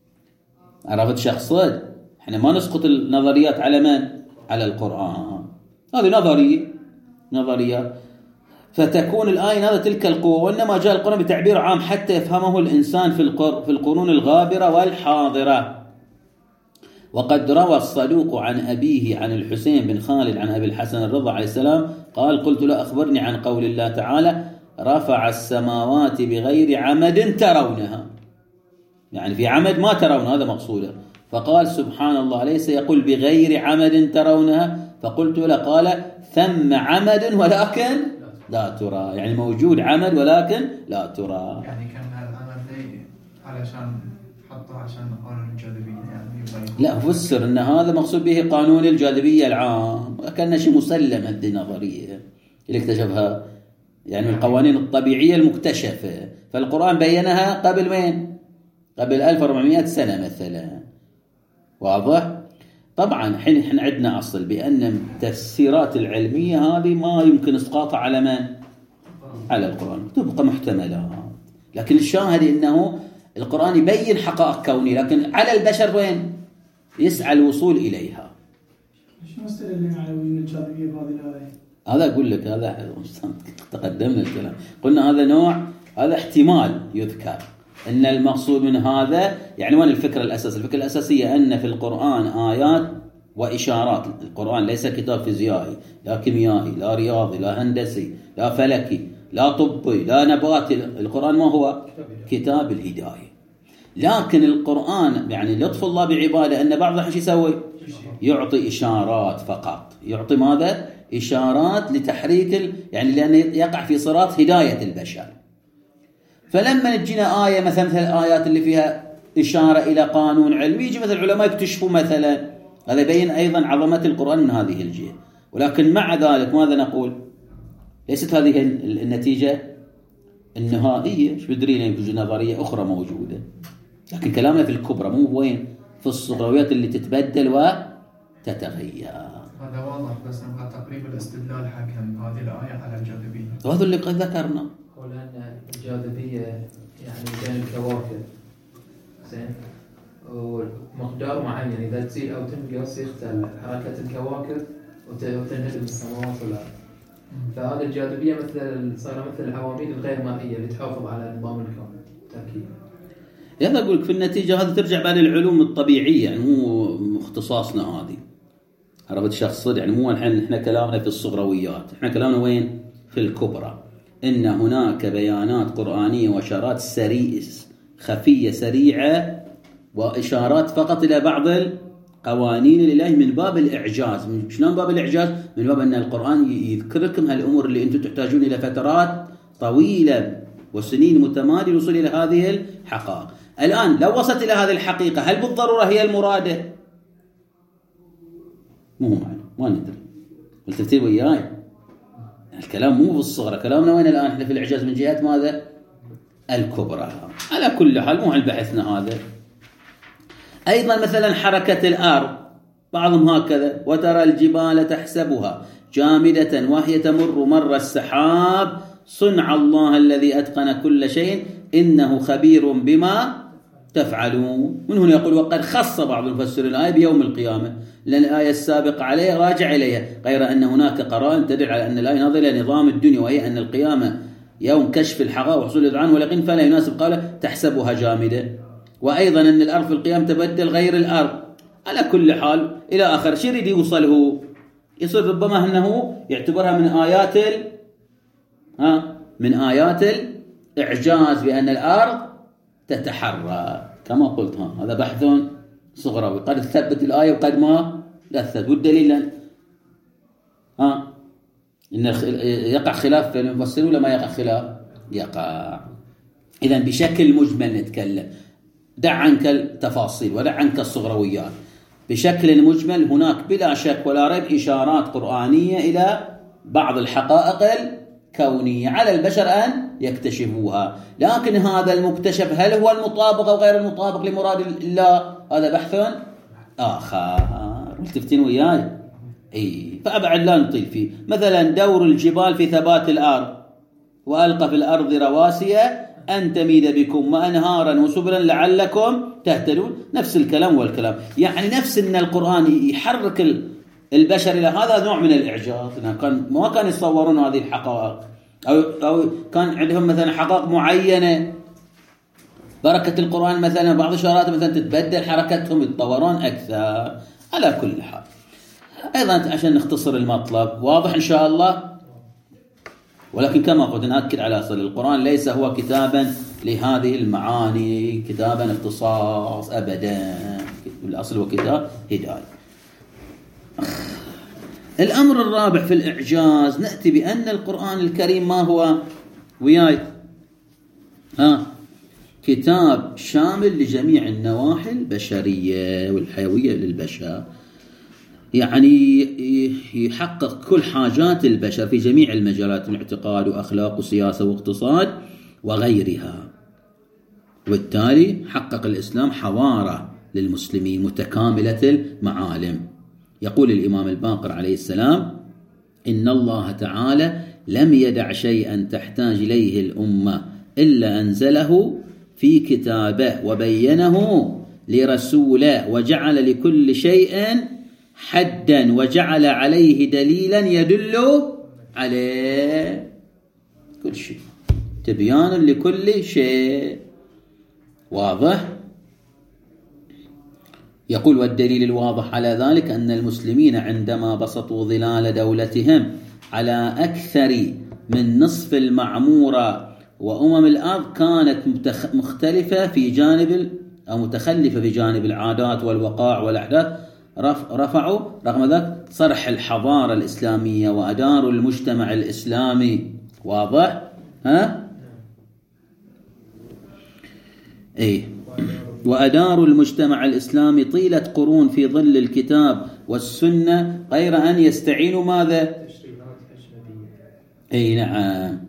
عرفت شخصيات، احنا ما نسقط النظريات على من؟ على القرآن. هذه نظرية نظرية فتكون الآية نظر تلك القوة. وإنما جاء القرآن بتعبير عام حتى يفهمه الإنسان في في القرون الغابرة والحاضرة. وقد روى الصدوق عن أبيه عن الحسين بن خالد عن أبي الحسن الرضا عليه السلام قال قلت له أخبرني عن قول الله تعالى رفع السماوات بغير عمد ترونها، يعني في عمد ما ترون، هذا مقصوده. فقال سبحان الله ليس يقول بغير عمد ترونها، فقلت له قال ثم عمد ولكن لا ترى، يعني موجود عمد ولكن لا ترى.
يعني كان العمد ذي علشان حطه عشان قانون الجاذبية يعني.
لا فسر ان هذا مقصود به قانون الجاذبية العام، كان شيء مسلم هذه النظرية اللي اكتشفها يعني من القوانين الطبيعية المكتشفة، فالقرآن بينها قبل وين؟ قبل ألف وأربعمائة سنة مثلا. واضح؟ طبعا حين احنا عندنا اصل بان التفسيرات العلميه هذه ما يمكن اسقاطها على من؟ على القران، تبقى محتملات، لكن الشاهد انه القران يبين حقائق كونيه، لكن على البشر وين؟ يسعى الوصول اليها.
شو مستدلين على وين الجاذبيه بهذه الايه؟
هذا اقول لك، هذا تقدمنا الكلام، قلنا هذا نوع، هذا احتمال يذكر ان المقصود من هذا، يعني وين الفكره الاساسيه؟ الفكره الاساسيه ان في القران ايات واشارات. القران ليس كتاب فيزيائي لا كيميائي لا رياضي لا هندسي لا فلكي لا طبي لا نباتي، القران ما هو؟ كتاب الهدايه. لكن القران يعني لطف الله بعباده ان بعض ايش يسوي؟ يعطي اشارات فقط، يعطي ماذا؟ اشارات لتحريك ال... يعني لانه يقع في صراط هدايه البشر. فلما تجينا آية مثلا مثل الآيات اللي فيها إشارة إلى قانون علمي، يجي مثل العلماء يكتشفوا مثلا، هذا يبين أيضا عظمة القرآن من هذه الجهة. ولكن مع ذلك ماذا نقول؟ ليست هذه النتيجة النهائية، ايش بدرينا يمكن نظرية أخرى موجودة، لكن كلامنا في الكبرى مو وين؟ في الصغريات اللي تتبدل وتتغير.
هذا واضح، بس نبغى تقريب الاستدلال حق هذه الآية على الجاذبية.
وهذا اللي قد ذكرنا.
ولأن الجاذبية يعني بين الكواكب زين ومقدار معين، إذا تزيد أو تنقص يختل حركة الكواكب وتنهدم السماوات والأرض. فهذه الجاذبية مثل صار مثل العواميد الغير مائية اللي تحافظ على نظام الكون تأكيد.
هذا أقول لك في النتيجة هذا ترجع بقى للعلوم الطبيعية، يعني مو اختصاصنا هذه. عرفت شخص يعني مو الحين احنا كلامنا في الصغرويات، احنا كلامنا وين؟ في الكبرى. إن هناك بيانات قرآنية وإشارات سريعة خفية سريعة وإشارات فقط إلى بعض القوانين الإلهية من باب الإعجاز. من شلون باب الإعجاز؟ من باب أن القرآن يذكركم هالأمور اللي أنتم تحتاجون إلى فترات طويلة وسنين متمادية للوصول إلى هذه الحقائق. الآن لو وصلت إلى هذه الحقيقة هل بالضرورة هي المرادة؟ مو معنا، ما ندري. قلت تفتي وياي الكلام مو بالصغرى، كلامنا وين الآن؟ احنا في الإعجاز من جهة ماذا؟ الكبرى. على كل حال مو عن بحثنا هذا. أيضا مثلا حركة الأرض، بعضهم هكذا وترى الجبال تحسبها جامدة وهي تمر مر السحاب صنع الله الذي أتقن كل شيء إنه خبير بما تفعلون. من هنا يقول وقد خص بعض المفسرين الآية بيوم القيامة، لأن الآية السابقة عليها راجع إليها، غير أن هناك قرائن تدل على أن الآية ناظرة إلى نظام الدنيا، وهي أن القيامة يوم كشف الحقائق وحصول الإذعان واليقين، فلا يناسب قال تحسبها جامدة. وأيضا أن الأرض في القيام تبدل غير الأرض. على كل حال إلى آخر شيء يريد يوصله، يصير ربما أنه يعتبرها من آيات ال... ها من آيات الإعجاز بأن الأرض تتحرك كما قلت. ها هذا بحث صغروي، قد تثبت الآية وقد ما لا تثبت. والدليل أن ها إن يقع خلاف في المفسرين ولا ما يقع خلاف؟ يقع. إذن بشكل مجمل نتكلم، دع عنك التفاصيل ودع عنك الصغرويات. بشكل مجمل هناك بلا شك ولا ريب إشارات قرآنية إلى بعض الحقائق الكونية على البشر أن يكتشفوها، لكن هذا المكتشف هل هو المطابق أو غير المطابق لمراد الله؟ هذا بحث آخر. تفتين وياي؟ إيه، فأبعد لا نطيل فيه. مثلا دور الجبال في ثبات الأرض، وألقى في الأرض رواسي أن تميد بكم وأنهارا وسبلا لعلكم تهتدون. نفس الكلام والكلام، يعني نفس أن القرآن يحرك البشر إلى هذا نوع من الإعجاز. كان ما كان يتصورون هذه الحقائق، أو, أو كان عندهم مثلا حقائق معينة بركة القرآن مثلا بعض الشغلات مثلا تتبدل حركتهم يتطورون أكثر. على كل حال أيضا عشان نختصر المطلب واضح إن شاء الله، ولكن كما قلت نأكد على أصل القرآن ليس هو كتابا لهذه المعاني، كتابا اختصاص أبدا، الأصل هو كتاب هداية. الأمر الرابع في الإعجاز نأتي بأن القرآن الكريم ما هو وياي ها كتاب شامل لجميع النواحي البشرية والحيوية للبشر، يعني يحقق كل حاجات البشر في جميع المجالات من اعتقاد وأخلاق وسياسة واقتصاد وغيرها. وبالتالي حقق الإسلام حضارة للمسلمين متكاملة المعالم. يقول الإمام الباقر عليه السلام: إن الله تعالى لم يدع شيئا تحتاج إليه الأمة إلا أنزله في كتابه وبينه لرسوله وجعل لكل شيء حدا وجعل عليه دليلا يدل عليه كل شيء، تبيان لكل شيء. واضح؟ يقول: والدليل الواضح على ذلك أن المسلمين عندما بسطوا ظلال دولتهم على أكثر من نصف المعمورة وأمم الأرض كانت مختلفة في جانب أو متخلفة في جانب العادات والوقائع والأحداث، رفعوا رغم ذلك صرح الحضارة الإسلامية وأداروا المجتمع الإسلامي. واضح؟ ها؟ إيه. وأداروا المجتمع الإسلامي طيلة قرون في ظل الكتاب والسنة غير أن يستعينوا ماذا؟
تشريعات أجنبية.
أي نعم.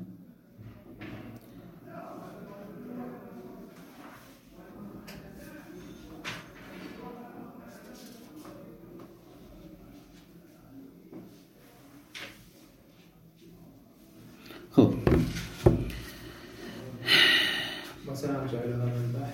خب
سنرجع إلى هذا البحث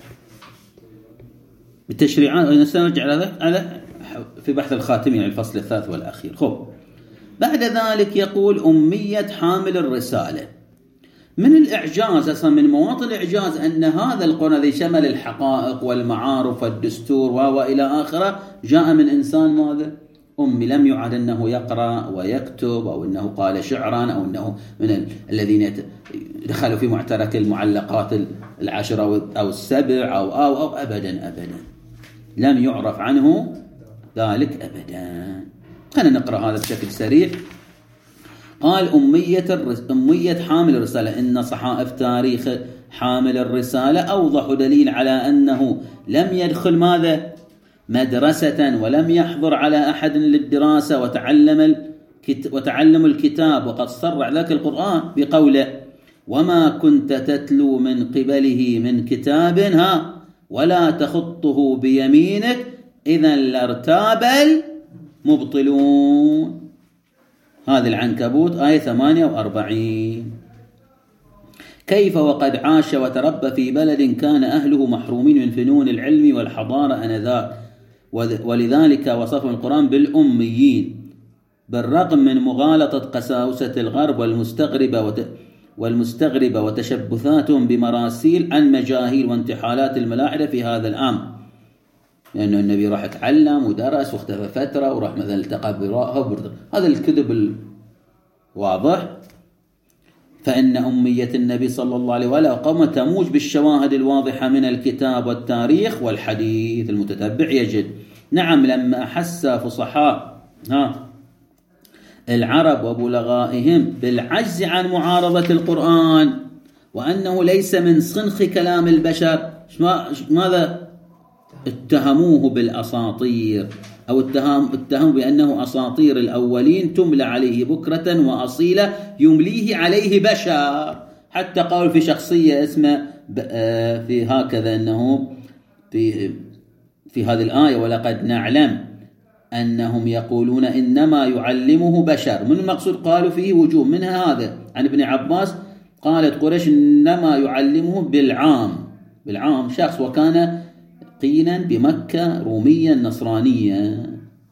بالتشريعات، سنرجع على في بحث الخاتمي يعني الفصل الثالث والأخير. خب بعد ذلك يقول: أمية حامل الرسالة. من الإعجاز أصلا من مواطن الإعجاز أن هذا القرآن الذي شمل الحقائق والمعارف والدستور وإلى آخره جاء من إنسان ماذا؟ أمي، لم يعد أنه يقرأ ويكتب أو أنه قال شعرا أو أنه من الذين دخلوا في معترك المعلقات العشرة أو السبع أو أو أو أبدا أبدا لم يعرف عنه ذلك أبدا. خلينا نقرأ هذا بشكل سريع. قال: أمية الرس... أمية حامل الرسالة. إن صحائف تاريخ حامل الرسالة أوضح دليل على أنه لم يدخل ماذا؟ مدرسة ولم يحضر على أحد للدراسة وتعلم الكت... وتعلم الكتاب، وقد صرح ذاك القرآن بقوله: وما كنت تتلو من قبله من كتاب ها ولا تخطه بيمينك إذا لارتاب المبطلون. هذا العنكبوت آية ثمانية وأربعين. كيف وقد عاش وتربى في بلد كان أهله محرومين من فنون العلم والحضارة آنذاك، ولذلك وصفهم القرآن بالأميين بالرغم من مغالطة قساوسة الغرب والمستغربة وت... والمستغربة وتشبثاتهم بمراسيل عن مجاهيل وانتحالات الملاحدة في هذا الأمر، لأنه النبي راح يتعلم ودرس واختفى فترة وراح مثلا التقى براءه، هذا الكذب الواضح. فإن أمية النبي صلى الله عليه وآله قوم تموج بالشواهد الواضحة من الكتاب والتاريخ والحديث. المتتبع يجد نعم لما أحس فصحاء ها العرب وبلغائهم بالعجز عن معارضة القرآن وأنه ليس من صنخ كلام البشر، ماذا اتهموه بالأساطير أو اتهم اتهموا بأنه أساطير الأولين تملى عليه بكرة وأصيلة يمليه عليه بشر. حتى قال في شخصية اسمه في هكذا أنه في في هذه الآية: ولقد نعلم أنهم يقولون إنما يعلمه بشر. من المقصود؟ قالوا فيه وجوه، منها هذا عن ابن عباس قالت قريش إنما يعلمه بالعام بالعام شخص وكان قيلا بمكة روميا نصرانيا.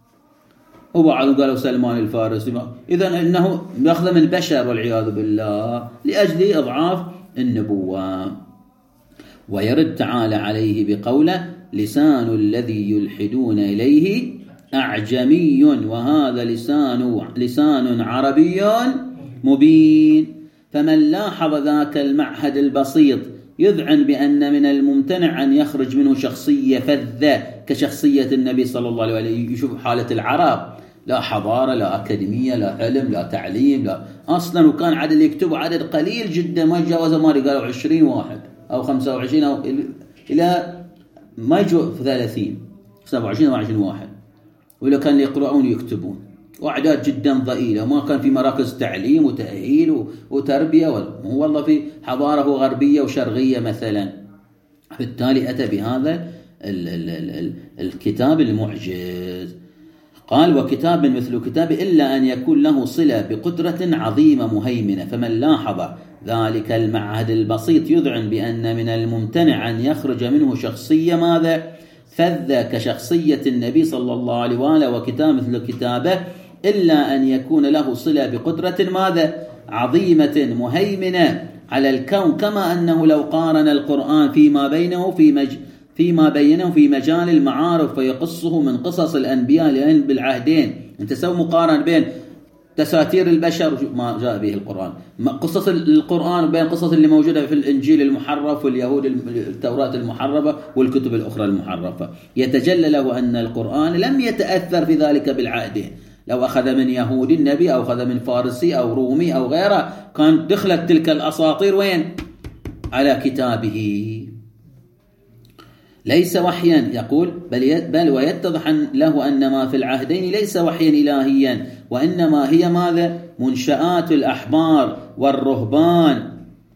وبعضهم قالوا سلمان الفارسي. إذن إنه يأخذ من بشر والعياذ بالله لأجل إضعاف النبوة. ويرد تعالى عليه بقوله لسان الذي يلحدون إليه أعجمي وهذا لسان لسان عربي مبين. فمن لاحظ ذاك المعهد البسيط يذعن بأن من الممتنع أن يخرج منه شخصية فذة كشخصية النبي صلى الله عليه وسلم. يشوف حالة العرب، لا حضارة، لا أكاديمية، لا علم، لا تعليم، لا أصلا. وكان عدد اللي يكتبوا عدد قليل جدا، ما يتجاوز ما قالوا عشرين واحد أو خمسة وعشرين أو إلى ما يجوا في ثلاثين سبعة وعشرين أو عشرين واحد، ولا كان يقرؤون ويكتبون، وأعداد جدا ضئيلة، وما كان في مراكز تعليم وتأهيل وتربية، هو والله في حضارة غربية وشرقية مثلا. بالتالي أتى بهذا ال ال ال الكتاب المعجز. قال وكتاب مثل كتاب إلا أن يكون له صلة بقدرة عظيمة مهيمنة. فمن لاحظ ذلك المعهد البسيط يذعن بأن من الممتنع أن يخرج منه شخصية ماذا فذة كشخصية النبي صلى الله عليه وآله، وكتاب مثل كتابه إلا أن يكون له صلة بقدرة ماذا عظيمة مهيمنة على الكون، كما أنه لو قارن القرآن فيما بينه في مج فيما بينه في مجال المعارف فيقصه من قصص الأنبياء لأن بالعهدين. أنت سوي مقارنة بين تساتير البشر ما جاء به القرآن، قصص القرآن وبين قصص اللي موجودة في الإنجيل المحرف واليهود التوراة المحرفة والكتب الأخرى المحرفة. يتجلى له أن القرآن لم يتأثر في ذلك بالعهدين. لو أخذ من يهودي النبي أو أخذ من فارسي أو رومي أو غيره كان دخلت تلك الأساطير وين؟ على كتابه. ليس وحيا يقول بل, بل ويتضح له أن ما في العهدين ليس وحيا إلهيا، وإنما هي ماذا منشآت الأحبار والرهبان.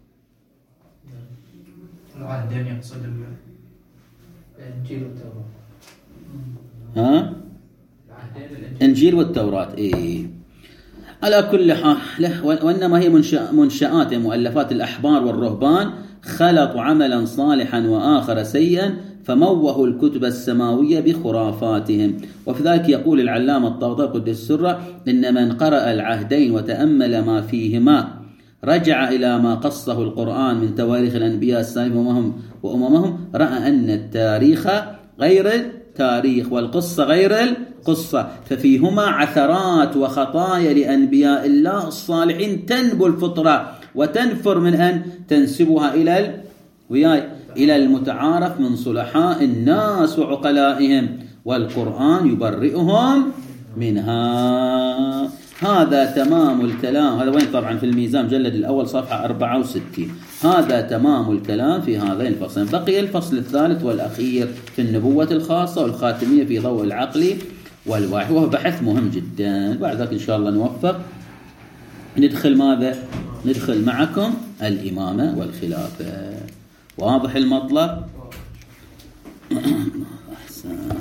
العهدين يقصد
الإنجيل والتوراة.
ها؟ الإنجيل والتوراة. إيه على كل حال، وإنما هي منشأ منشآت مؤلفات الأحبار والرهبان خلطوا عملا صالحا وآخر سيئا فموهوا الكتب السماوية بخرافاتهم. وفي ذلك يقول العلامة الطبطبي قدس سره إن من قرأ العهدين وتأمل ما فيهما رجع إلى ما قصه القرآن من تواريخ الأنبياء السابقين وأممهم رأى أن التاريخ غير التاريخ والقصة غير القصة، ففيهما عثرات وخطايا لأنبياء الله الصالحين تنبو الفطرة وتنفر من أن تنسبها إلى وياي إلى المتعارف من صلحاء الناس وعقلائهم، والقرآن يبرئهم منها. هذا تمام الكلام. هذا وين طبعا في الميزان مجلد الأول صفحة أربعة وستين. هذا تمام الكلام في هذين الفصلين. بقي الفصل الثالث والأخير في النبوة الخاصة والخاتمية في ضوء العقل والوحي، وهو بحث مهم جدا. بعد ذلك إن شاء الله نوفق ندخل ماذا؟ ندخل معكم الإمامة والخلافة. واضح المطلب؟ أحسن.